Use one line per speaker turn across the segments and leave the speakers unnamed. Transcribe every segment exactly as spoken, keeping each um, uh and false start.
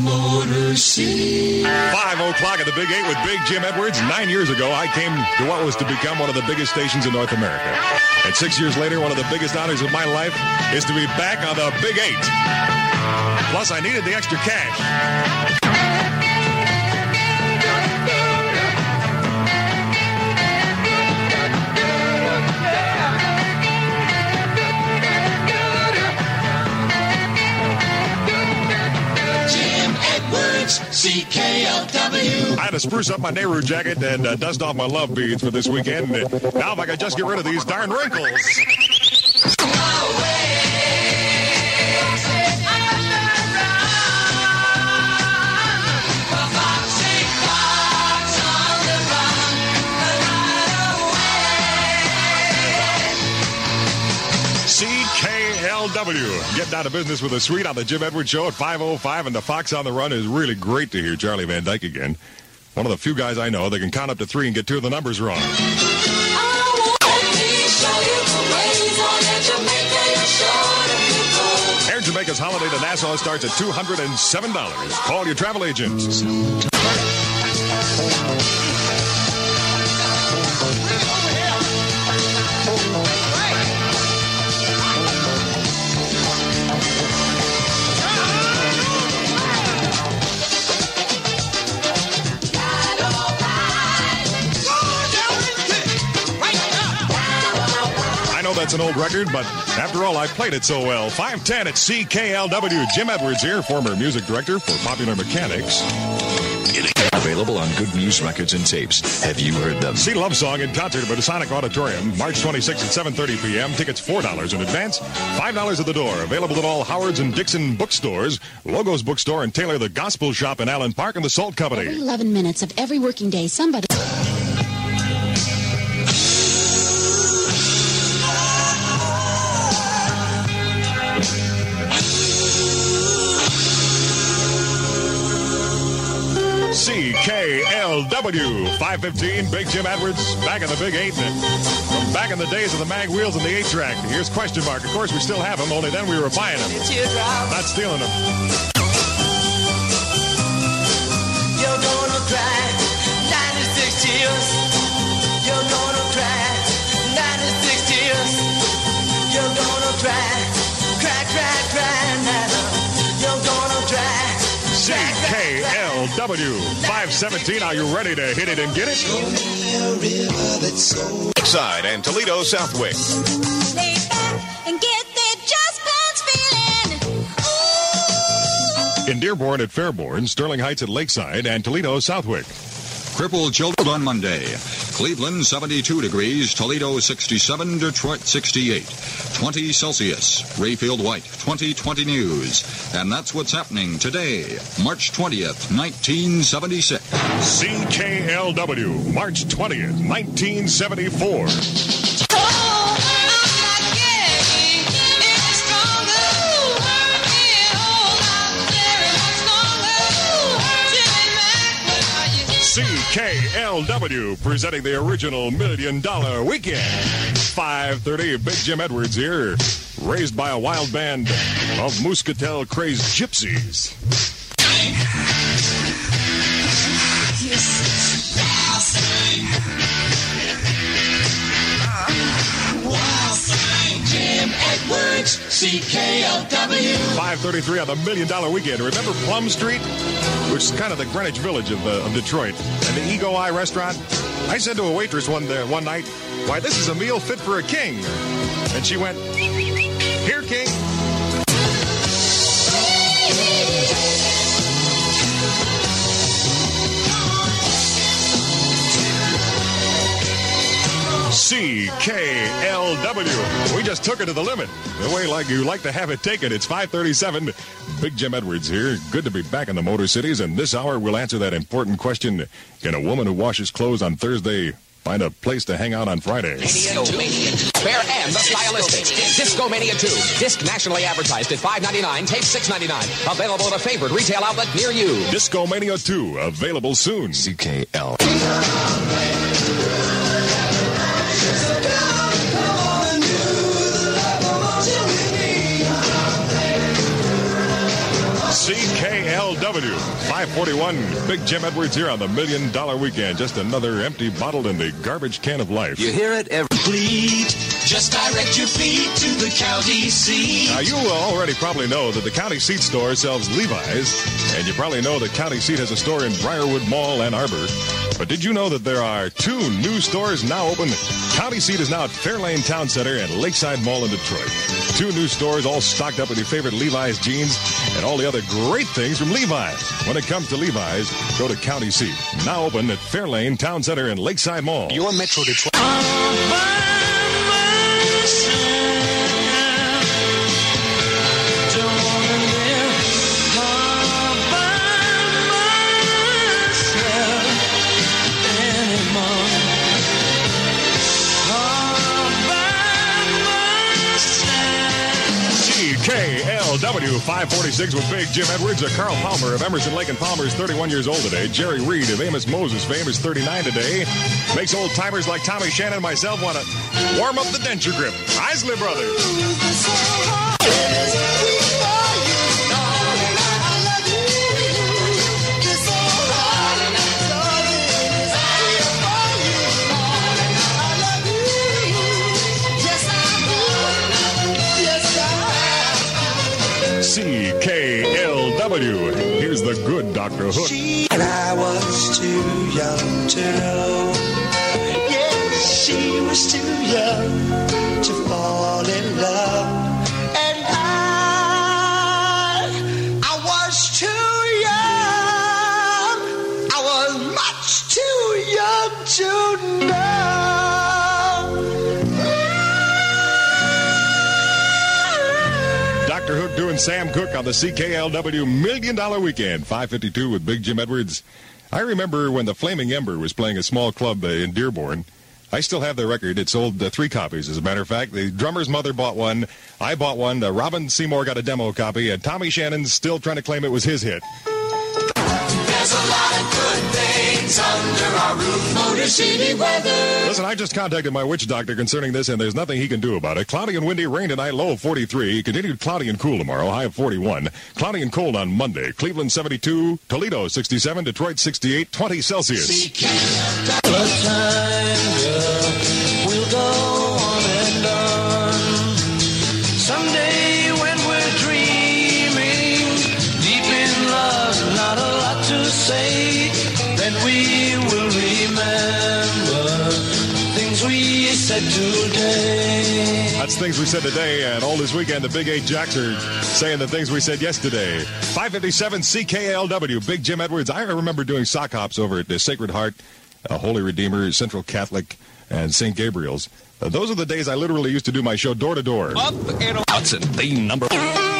Motor City.
Five o'clock at the Big Eight with Big Jim Edwards. Nine years ago, I came to what was to become one of the biggest stations in North America. And six years later, one of the biggest honors of my life is to be back on the Big Eight. Plus, I needed the extra cash.
C K L W.
I had to spruce up my Nehru jacket and uh, dust off my love beads for this weekend. Now, if I could just get rid of these darn wrinkles. C K L W. Getting out of business with a suite on the Jim Edwards Show at five oh five, and the Fox on the Run is really great to hear Charlie Van Dyke again. One of the few guys I know that can count up to three and get two of the numbers wrong. Air Jamaica's holiday to Nassau starts at two hundred seven dollars. Call your travel agent. That's an old record, but after all, I played it so well. five ten at C K L W. Jim Edwards here, former music director for Popular Mechanics.
Available on Good News Records and Tapes. Have you heard them?
See Love Song in concert at Masonic Auditorium, March twenty-sixth at seven thirty p.m. Tickets four dollars in advance, five dollars at the door. Available at all Howard's and Dixon bookstores, Logos Bookstore, and Taylor the Gospel Shop in Allen Park, and the Salt Company.
Every eleven minutes of every working day, somebody...
C K L W, five fifteen, Big Jim Edwards, back in the Big Eight. From back in the days of the mag wheels and the eight track. Here's question mark. Of course, we still have them, only then we were buying them. Not stealing them.
You're gonna cry ninety-six tears. You're gonna cry ninety-six tears. You're gonna cry, cry, cry, cry now. You're gonna cry.
C K L W, five seventeen. Are you ready to hit it and get it?
Lakeside and Toledo Southwick.
Lay back and get that just bounce feeling. Ooh.
In Dearborn at Fairborn, Sterling Heights at Lakeside, and Toledo Southwick.
Crippled children on Monday. Cleveland seventy-two degrees, Toledo sixty-seven, Detroit sixty-eight. twenty Celsius. Rayfield White, twenty twenty News. And that's what's happening today, March twentieth, nineteen seventy-six.
C K L W, March twentieth, nineteen seventy-four. C K L W, presenting the original Million Dollar Weekend. five thirty, Big Jim Edwards here, raised by a wild band of Muscatel-crazed gypsies.
Jim Edwards, C K L W.
five thirty-three on the Million Dollar Weekend. Remember Plum Street, which is kind of the Greenwich Village of, uh, of Detroit, and the Eagle Eye restaurant? I said to a waitress one day, one night, "Why, this is a meal fit for a king." And she went, "Here, king." C K L W. We just took it to the limit. The way like you like to have it taken. It's five thirty-seven. Big Jim Edwards here. Good to be back in the Motor Cities. And this hour we'll answer that important question. Can a woman who washes clothes on Thursday find a place to hang out on Friday?
Disco Mania. Fair and the stylistic. Disco Mania two. Disc nationally advertised at five ninety-nine. Tape six ninety-nine. Available at a favorite retail outlet near you.
Disco Mania two. Available soon.
C K L.
C K L W, five forty-one. Big Jim Edwards here on the Million Dollar Weekend. Just another empty bottle in the garbage can of life.
You hear it every bleed. Just direct your feet to the county seat.
Now, you already probably know that the County Seat store sells Levi's, and you probably know that County Seat has a store in Briarwood Mall, Ann Arbor. But did you know that there are two new stores now open? County Seat is now at Fairlane Town Center and Lakeside Mall in Detroit. Two new stores all stocked up with your favorite Levi's jeans and all the other great things from Levi's. When it comes to Levi's, go to County Seat. Now open at Fairlane Town Center and Lakeside Mall.
Your Metro Detroit.
K L W five forty-six with Big Jim Edwards. A Carl Palmer of Emerson, Lake and Palmer is thirty-one years old today. Jerry Reed of Amos Moses fame is thirty-nine today. Makes old timers like Tommy Shannon and myself want to warm up the denture grip. Isley Brothers. C K L W. Here's the good Doctor Hook.
She and I was too young to know. Yes, she was too young to fall in love. And I, I was too young. I was much too young to know.
Doctor Hook doing Sam Cooke on the C K L W Million Dollar Weekend. five fifty-two with Big Jim Edwards. I remember when the Flaming Ember was playing a small club uh, in Dearborn. I still have the record. It sold uh, three copies, as a matter of fact. The drummer's mother bought one. I bought one. Uh, Robin Seymour got a demo copy. And Tommy Shannon's still trying to claim it was his hit.
There's a lot of good things under our roof. Motor City weather.
Listen, I just contacted my witch doctor concerning this, and there's nothing he can do about it. Cloudy and windy, rain tonight, low of forty-three. Continued cloudy and cool tomorrow, high of forty-one. Cloudy and cold on Monday. Cleveland seventy-two, Toledo sixty-seven, Detroit sixty-eight, twenty Celsius.
Time, girl, we'll go on and on. Someday when we're dreaming, deep in love, not a lot to say, then we will remember things we said today.
That's things we said today, and all this weekend, the Big Eight Jacks are saying the things we said yesterday. five fifty-seven C K L W, Big Jim Edwards. I remember doing sock hops over at the Sacred Heart, uh, Holy Redeemer, Central Catholic, and Saint Gabriel's. Uh, those are the days I literally used to do my show door to door.
Up and Hudson, the number one.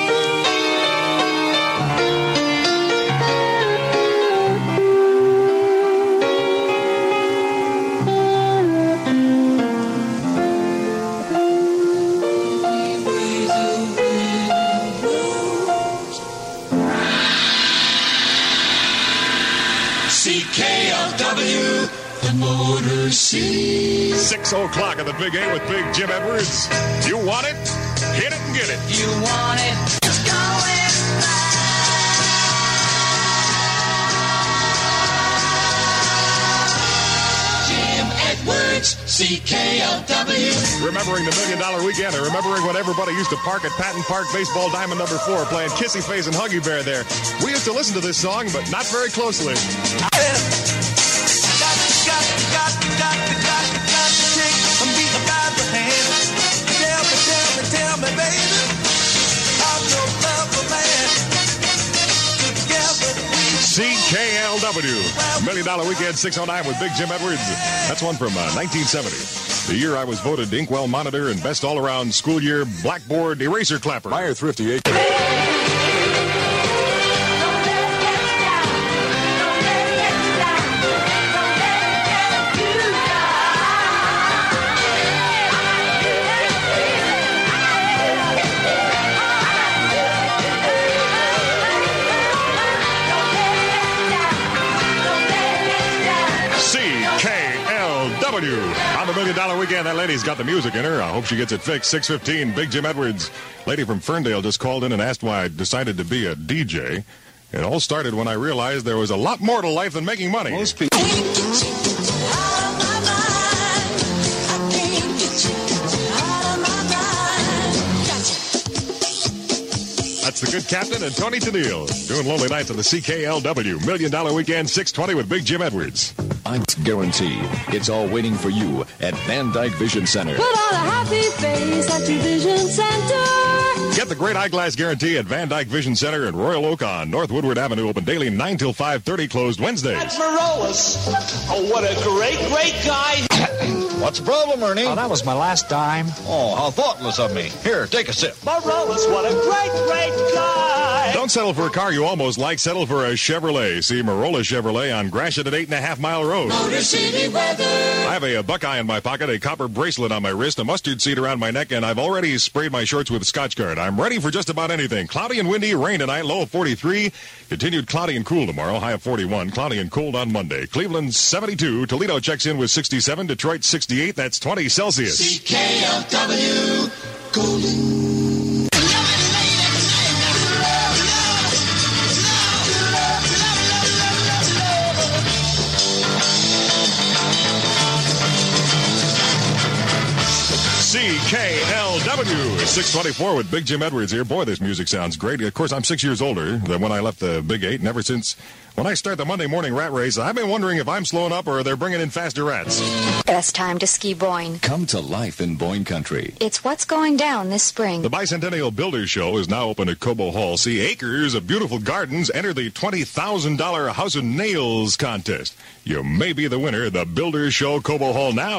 C K L W, the Motor City.
Six o'clock at the Big Eight with Big Jim Edwards. You want it? Hit it and get it.
You want it? It's going back.
Jim Edwards, C K L W.
Remembering the Million Dollar Weekend, and remembering when everybody used to park at Patton Park Baseball Diamond number four, playing Kissy Face and Huggy Bear there. We used to listen to this song, but not very closely. C K L W, Million Dollar Weekend, six oh nine with Big Jim Edwards. That's one from uh, nineteen seventy. The year I was voted Inkwell Monitor and Best All-Around School Year Blackboard Eraser Clapper.
Meyer Thrifty eight.
On the Million Dollar Weekend, that lady's got the music in her. I hope she gets it fixed. six fifteen, Big Jim Edwards. Lady from Ferndale just called in and asked why I decided to be a D J. It all started when I realized there was a lot more to life than making money.
Most people.
That's the Good Captain and Tony Tennille doing Lonely Nights on the C K L W Million Dollar Weekend six twenty with Big Jim Edwards.
I guarantee it's all waiting for you at Van Dyke Vision Center.
Put on a happy face at your Vision Center.
Get the great eyeglass guarantee at Van Dyke Vision Center in Royal Oak on North Woodward Avenue. Open daily nine till five thirty, closed Wednesdays.
That's Marolis. Oh, what a great, great guy.
What's the problem, Ernie?
Oh, that was my last dime.
Oh, how thoughtless of me. Here, take a sip.
Marolis, what a great, great guy.
Don't settle for a car you almost like. Settle for a Chevrolet. See Marola Chevrolet on Gratiot at eight and a half mile road.
Motor City weather.
I have a, a Buckeye in my pocket, a copper bracelet on my wrist, a mustard seed around my neck, and I've already sprayed my shorts with Scotch Guard. I'm ready for just about anything. Cloudy and windy, rain tonight, low of forty-three. Continued cloudy and cool tomorrow, high of forty-one. Cloudy and cold on Monday. Cleveland seventy-two. Toledo checks in with sixty-seven. Detroit sixty-eight. That's twenty Celsius.
C K L W Golden.
C K L W six twenty-four with Big Jim Edwards here. Boy, this music sounds great. Of course, I'm six years older than when I left the Big Eight, and ever since when I start the Monday morning rat race, I've been wondering if I'm slowing up or they're bringing in faster rats.
Best time to ski Boyne.
Come to life in Boyne Country.
It's what's going down this spring.
The Bicentennial Builders Show is now open at Cobo Hall. See acres of beautiful gardens. Enter the twenty thousand dollars House of Nails contest. You may be the winner. The Builders Show, Cobo Hall now.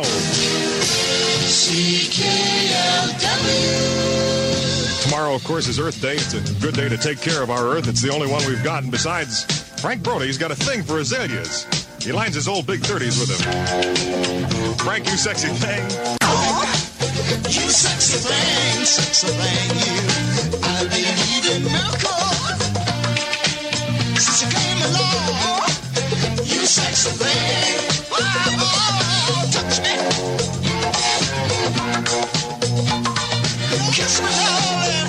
C K L W.
Tomorrow, of course, is Earth Day. It's a good day to take care of our Earth. It's the only one we've got. And besides, Frank Brody's got a thing for azaleas. He lines his old big thirties with them. Frank, you sexy thing.
You sexy thing, sexy thing, you. I've been eating miracles since you came along. You sexy thing. Oh, touch me. Kiss me, darling.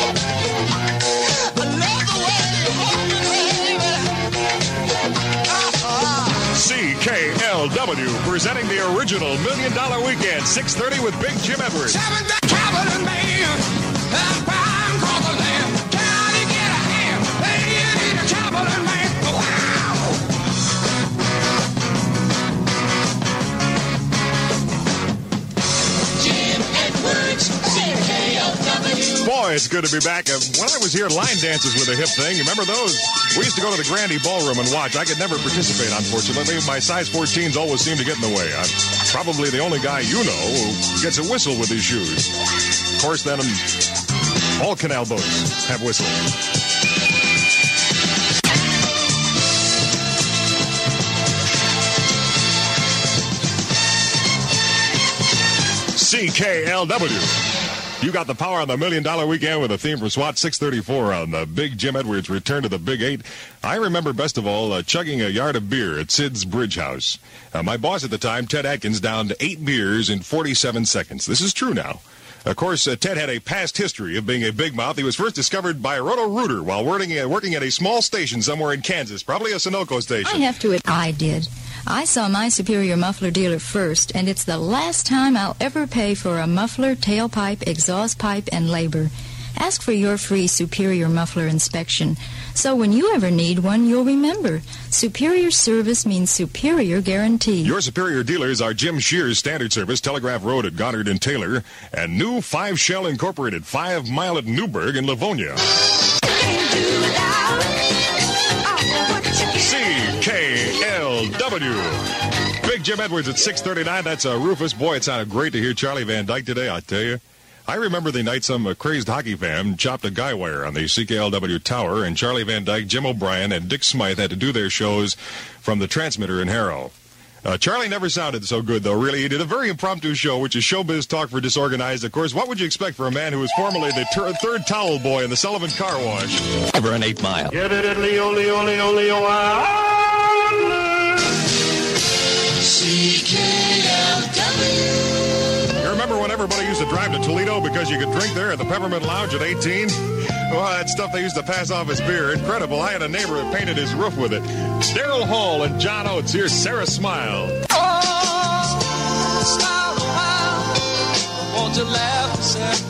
I love the way you hold me, baby. Uh-huh.
C K L W presenting the original Million Dollar Weekend, six thirty with Big Jim Edwards.
Seven the cabinet man, I'm bound for the land. Can you get a hand? Hey, you need a cabinet man. Wow. Jim Edwards, C K L W.
Boy, it's good to be back. Uh, when I was here, line dances with a hip thing. You remember those? We used to go to the Grandy Ballroom and watch. I could never participate, unfortunately. My size fourteens always seem to get in the way. I'm probably the only guy you know who gets a whistle with his shoes. Of course, then, um, all canal boats have whistles. C K L W. You got the power on the Million Dollar Weekend with a theme for SWAT six thirty-four on the Big Jim Edwards return to the Big Eight. I remember best of all uh, chugging a yard of beer at Sid's Bridge House. Uh, my boss at the time, Ted Atkins, downed eight beers in forty-seven seconds. This is true now. Of course, uh, Ted had a past history of being a big mouth. He was first discovered by Roto-Rooter while working at, working at a small station somewhere in Kansas, probably a Sunoco station.
I have to admit, I did. I saw my Superior muffler dealer first, and it's the last time I'll ever pay for a muffler, tailpipe, exhaust pipe, and labor. Ask for your free Superior muffler inspection. So when you ever need one, you'll remember. Superior service means superior guarantee.
Your Superior dealers are Jim Shear's Standard Service, Telegraph Road at Goddard and Taylor, and new Five Shell Incorporated, Five Mile at Newburgh in Livonia. C K L W. Big Jim Edwards at six thirty-nine. That's uh, Rufus. Boy, it sounded great to hear Charlie Van Dyke today, I tell you. I remember the night some uh, crazed hockey fan chopped a guy wire on the C K L W tower, and Charlie Van Dyke, Jim O'Brien, and Dick Smythe had to do their shows from the transmitter in Harrow. Uh, Charlie never sounded so good, though, really. He did a very impromptu show, which is showbiz talk for disorganized. Of course, what would you expect for a man who was formerly the ter- third towel boy in the Sullivan Car Wash?
Ever an eight mile.
C K L W.
You remember when everybody used to drive to Toledo because you could drink there at the Peppermint Lounge at eighteen? Well, that stuff they used to pass off as beer. Incredible. I had a neighbor that painted his roof with it. Daryl Hall and John Oates. Here's Sarah Smile.
Oh, smile a while. Won't you laugh and say,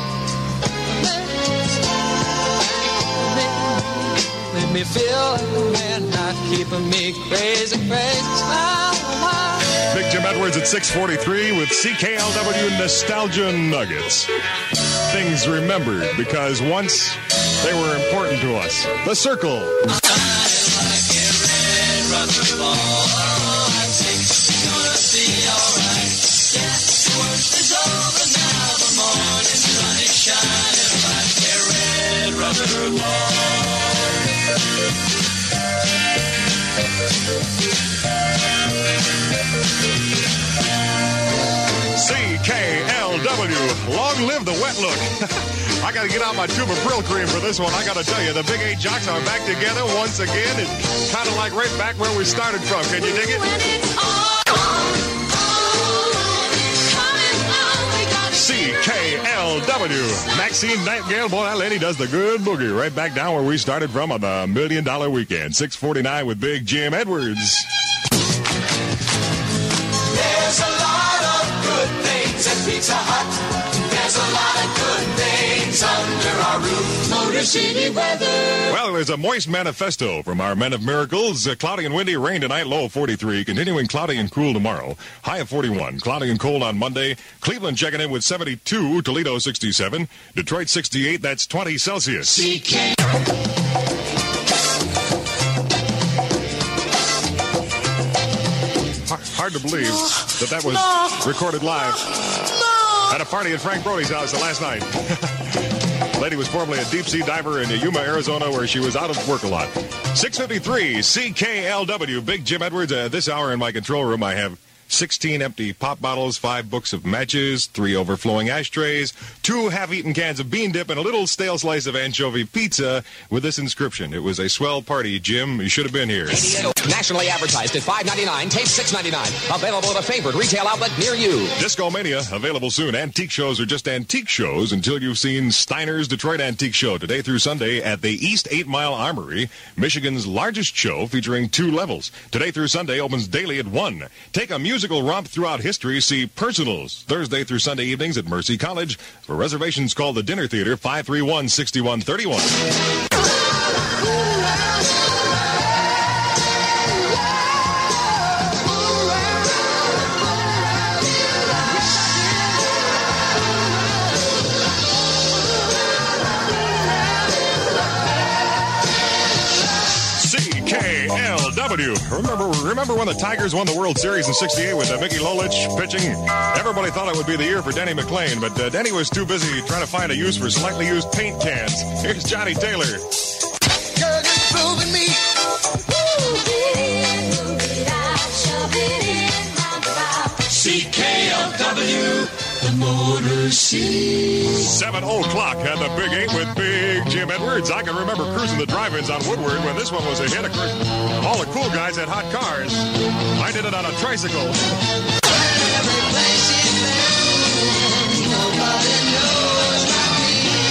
make me feel like a man, not keeping me crazy, crazy. Smile a while.
Big Jim Edwards at six forty-three with C K L W Nostalgia Nuggets. Things remembered because once they were important to us. The Circle. C K L W, long live the wet look. I got to get out my tube of Brill cream for this one. I got to tell you, the Big Eight Jocks are back together once again. It's kind of like right back where we started from. Can you dig it? C K L W. Maxine Nightingale, boy, that lady does the good boogie. Right back down where we started from on the Million Dollar Weekend. six forty-nine with Big Jim Edwards.
There's a lot of good things at Pizza Hut. There's a lot of good things under our roof. Motor City weather.
Well, there's a moist manifesto from our Men of Miracles. Uh, cloudy and windy, rain tonight, low of forty-three. Continuing cloudy and cool tomorrow, high of forty-one. Cloudy and cold on Monday. Cleveland checking in with seventy-two. Toledo sixty-seven. Detroit sixty-eight. That's twenty Celsius.
C K.
Hard to believe that that was recorded live at a party at Frank Brody's house last night. Lady was formerly a deep-sea diver in Yuma, Arizona, where she was out of work a lot. six fifty-three, C K L W, Big Jim Edwards. Uh, this hour in my control room, I have sixteen empty pop bottles, five books of matches, three overflowing ashtrays, two half-eaten cans of bean dip, and a little stale slice of anchovy pizza with this inscription. It was a swell party, Jim. You should have been here.
Nationally advertised at five ninety-nine, tape six ninety-nine. Available at a favorite retail outlet near you.
Disco Mania, available soon. Antique shows are just antique shows until you've seen Steiner's Detroit Antique Show today through Sunday at the East eight Mile Armory, Michigan's largest show featuring two levels. Today through Sunday opens daily at one. Take a musical romp throughout history. See Personals Thursday through Sunday evenings at Mercy College. For reservations, call the Dinner Theater five three one, six one three one. Remember, remember when the Tigers won the World Series in sixty-eight with uh, Mickey Lolich pitching? Everybody thought it would be the year for Denny McLain, but uh, Denny was too busy trying to find a use for slightly used paint cans. Here's Johnny Taylor.
Girl, you're proving me. C K L W, the Motor City.
Seven o'clock at the Big Eight with Big Jim Edwards. I can remember cruising the drive-ins on Woodward when this one was a hit. Of course, all the cool guys had hot cars. I did it on a tricycle.
Every place you've been, nobody knows like me.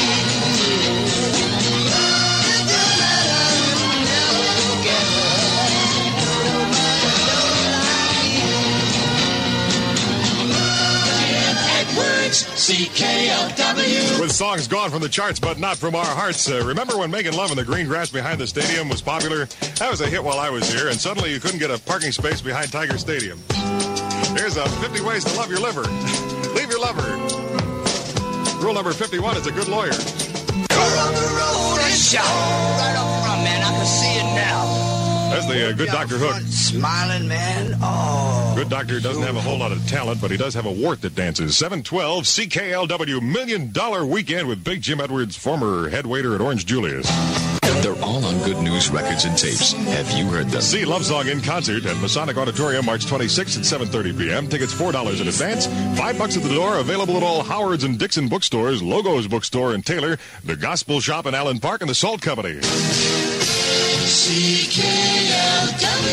It don't matter, you'll never forget her. Nobody knows like me. Jim Edwards, C K L W.
With songs gone from the charts, but not from our hearts. Uh, remember when Making Love in the green grass behind the stadium was popular? That was a hit while I was here, and suddenly you couldn't get a parking space behind Tiger Stadium. Here's uh, fifty ways to love your liver. Leave your lover. Rule number fifty-one is a good lawyer.
You're on the road and shout right up front, man. I can see it now.
There's the uh, good Doctor Hook.
Smiling, man. Oh.
Good doctor doesn't have a whole lot of talent, but he does have a wart that dances. seven twelve C K L W Million Dollar Weekend with Big Jim Edwards, former head waiter at Orange Julius.
They're all on Good News records and tapes. Have you heard them?
See Love Song in concert at Masonic Auditorium March twenty-sixth at seven thirty p.m. Tickets four dollars in advance, five bucks at the door. Available at all Howard's and Dixon bookstores, Logos Bookstore in Taylor, the Gospel Shop in Allen Park, and the Salt Company.
C K L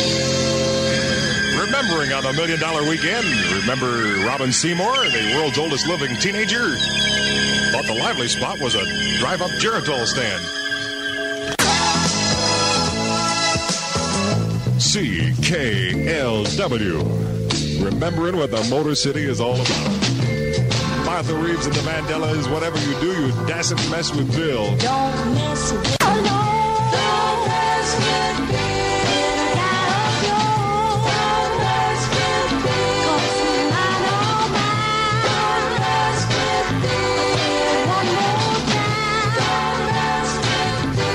W.
Remembering on the Million Dollar Weekend, remember Robin Seymour, the world's oldest living teenager? thought the lively spot was a drive-up Geritol stand. C K L W. Remembering what the Motor City is all about. Martha Reeves and the Mandelas, whatever you do, you dasn't mess with Bill.
Don't mess with oh no. Don't mess with me. Get out of your. Don't mess with me. 'Cause I know mine. Don't mess with me. One more time. Don't mess with me.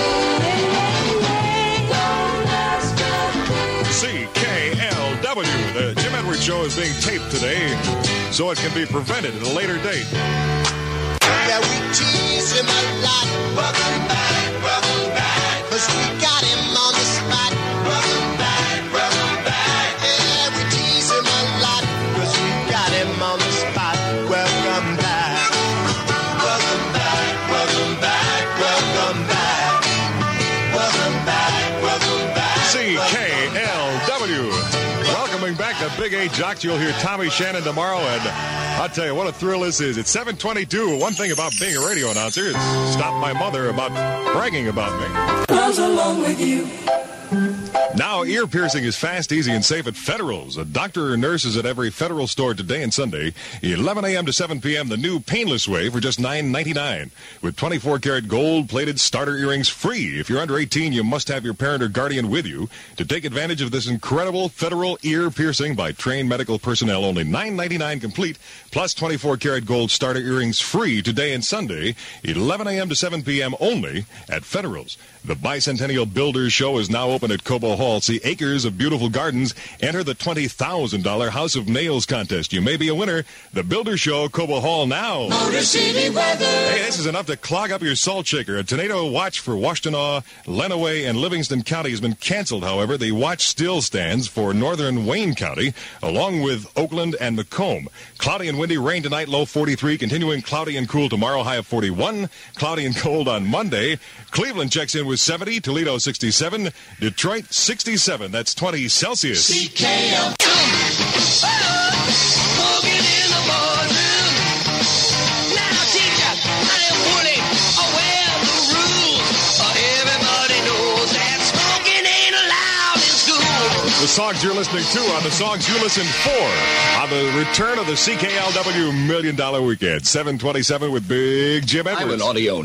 Yeah, yeah, yeah. Don't mess with me.
C K L W. The Jim Edwards Show is being taped today, so it can be prevented at a later date.
Yeah, we tease him a lot. Welcome back, welcome back. 'Cause we got him on the spot. Welcome back, welcome back. Yeah, we tease him a lot. 'Cause we got him on the spot. Welcome back. Welcome back, welcome back, welcome back. Welcome back, welcome back.
C K L W. Welcoming back the Big eight Jocks. You'll hear Tommy Shannon tomorrow, and I'll tell you what a thrill this is. It's seven twenty-two. One thing about being a radio announcer is stop my mother about bragging about me.
Goes along with you.
Now, ear piercing is fast, easy, and safe at Federal's. A doctor or nurse is at every Federal store today and Sunday, eleven a.m. to seven p.m., the new painless way for just nine ninety-nine. With twenty-four karat gold-plated starter earrings free. If you're under eighteen, you must have your parent or guardian with you. To take advantage of this incredible Federal ear piercing by trained medical personnel, only nine ninety-nine complete, plus twenty-four karat gold starter earrings free today and Sunday, eleven a.m. to seven p.m. only at Federal's. The Bicentennial Builders Show is now open at Cobo Hall. See acres of beautiful gardens. Enter the twenty thousand dollars House of Nails contest. You may be a winner. The Builder Show, Cobo Hall now.
Motor City weather.
Hey, this is enough to clog up your salt shaker. A tornado watch for Washtenaw, Lenawee, and Livingston County has been canceled. However, the watch still stands for northern Wayne County, along with Oakland and Macomb. Cloudy and windy, rain tonight, low forty-three. Continuing cloudy and cool tomorrow, high of forty-one. Cloudy and cold on Monday. Cleveland checks in with seventy. Toledo, sixty-seven. Detroit, sixty-seven. That's twenty Celsius.
C K L. Smoking in the boardroom. Now, teacher, honey, Wooly, aware of the rules. Everybody knows that smoking ain't allowed in school.
The songs you're listening to are the songs you listened for on the return of the C K L W Million Dollar Weekend. seven twenty-seven with Big Jim Edwards.
I'm an audio.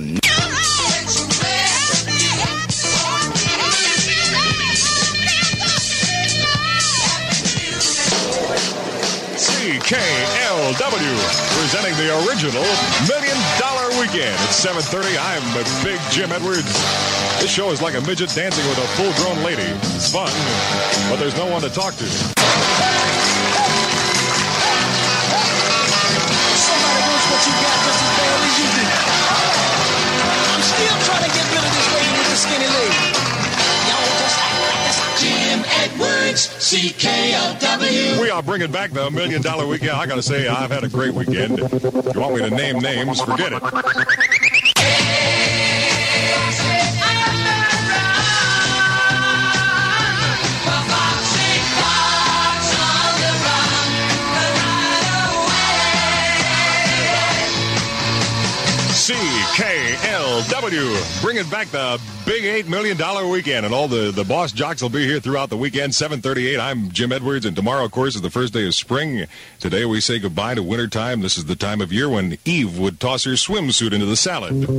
C K L W, presenting the original Million Dollar Weekend. It's seven thirty. I'm Big Jim Edwards. This show is like a midget dancing with a full-grown lady. It's fun, but there's no one to talk to.
Somebody wants what you got just as bad as you do. I'm still trying to get rid of this lady with the skinny leg. Y'all just act like this.
Jim Edwards, C K L W.
We are bringing back the Million Dollar Weekend. I gotta say, I've had a great weekend. If you want me to name names, forget it. C K L W, bringing back the big eight million dollar weekend, and all the, the boss jocks will be here throughout the weekend. seven thirty-eight, I'm Jim Edwards, and tomorrow, of course, is the first day of spring. Today we say goodbye to wintertime. This is the time of year when Eve would toss her swimsuit into the salad.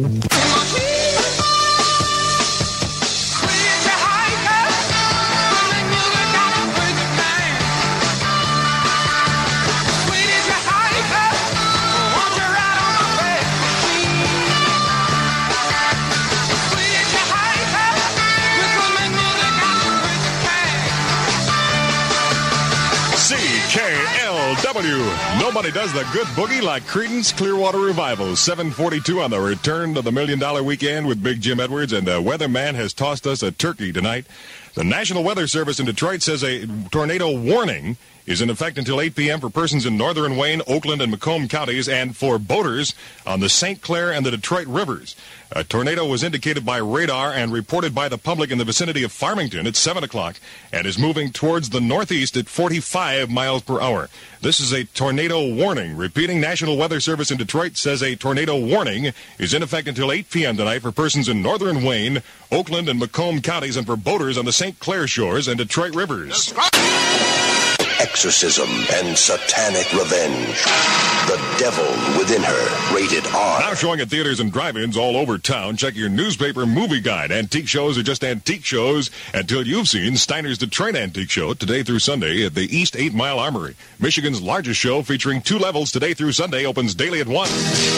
Nobody does the good boogie like Creedence Clearwater Revival. seven forty-two on the return to the Million Dollar Weekend with Big Jim Edwards, and the weatherman has tossed us a turkey tonight. The National Weather Service in Detroit says a tornado warning is in effect until eight p.m. for persons in northern Wayne, Oakland, and Macomb counties, and for boaters on the Saint Clair and the Detroit rivers. A tornado was indicated by radar and reported by the public in the vicinity of Farmington at seven o'clock and is moving towards the northeast at forty-five miles per hour. This is a tornado warning. Repeating, National Weather Service in Detroit says a tornado warning is in effect until eight p.m. tonight for persons in northern Wayne, Oakland, and Macomb counties, and for boaters on the Saint Clair shores and Detroit rivers.
Exorcism and satanic revenge. The Devil Within Her. Rated R.
Now showing at theaters and drive-ins all over town. Check your newspaper movie guide. Antique shows are just antique shows until you've seen Steiner's Detroit Antique Show today through Sunday at the East eight Mile Armory. Michigan's largest show featuring two levels today through Sunday opens daily at one.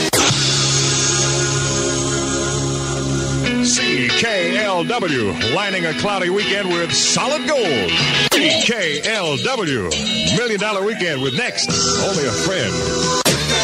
C K L W, lining a cloudy weekend with solid gold. C K L W, Million Dollar Weekend with next, Only a Friend.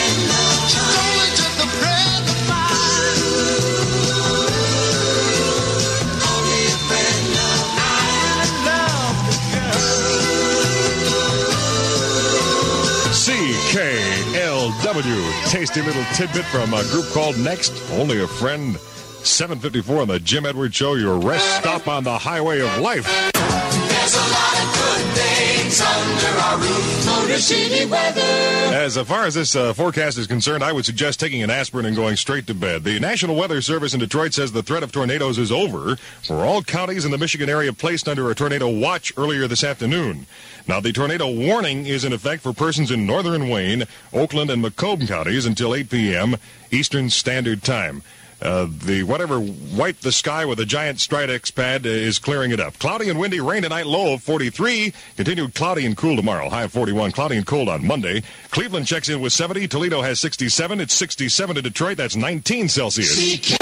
C K L W, tasty little tidbit from a group called Next, Only a Friend. seven fifty-four on the Jim Edwards Show, your rest stop on the highway of life.
There's a lot of good things under our roof. Motor City weather.
As far as this uh, forecast is concerned, I would suggest taking an aspirin and going straight to bed. The National Weather Service in Detroit says the threat of tornadoes is over for all counties in the Michigan area placed under a tornado watch earlier this afternoon. Now, the tornado warning is in effect for persons in northern Wayne, Oakland, and Macomb counties until eight p.m. Eastern Standard Time. Uh, the whatever wiped the sky with a giant Stridex pad uh, is clearing it up. Cloudy and windy, rain tonight, low of forty-three. Continued cloudy and cool tomorrow, high of forty-one. Cloudy and cold on Monday. Cleveland checks in with seventy. Toledo has sixty-seven. It's sixty-seven to Detroit. That's nineteen Celsius.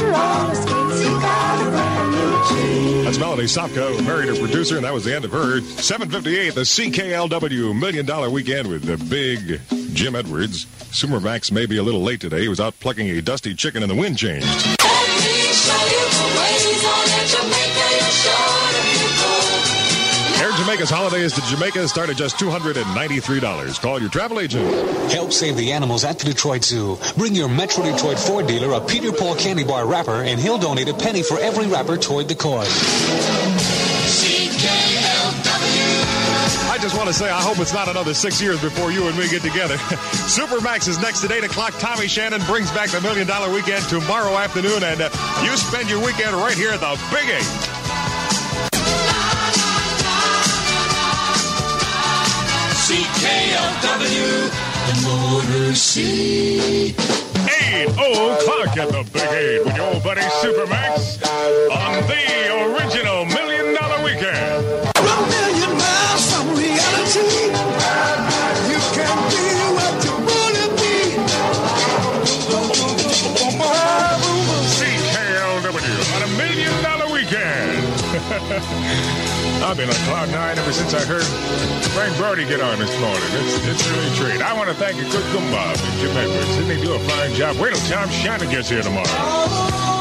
That's Melody Sopka, who married her producer, and that was the end of her. seven fifty-eight, the C K L W Million Dollar Weekend with the big Jim Edwards. Supermax may be a little late today. He was out plucking a dusty chicken and the wind changed. Air Jamaica's holidays to Jamaica start at just two hundred ninety-three dollars. Call your travel agent.
Help save the animals at the Detroit Zoo. Bring your Metro Detroit Ford dealer a Peter Paul candy bar wrapper, and he'll donate a penny for every wrapper toward the cause.
C K L W.
I just want to say I hope it's not another six years before you and me get together. Supermax is next at eight o'clock. Tommy Shannon brings back the Million Dollar Weekend tomorrow afternoon, and uh, you spend your weekend right here at the Big Eight.
C K L W, the Motor City.
eight o'clock at the Big Eight with your old buddy Supermax on the original Million Dollar Weekend.
A million miles from reality. You can be what you want to be.
C K L W on a Million Dollar Weekend. I've been on cloud nine ever since I heard Frank Brody get on this morning. It's, it's really a treat. I want to thank a good Goomba and Jim Edwards. Didn't they do a fine job? Wait till Tom Shannon gets here tomorrow.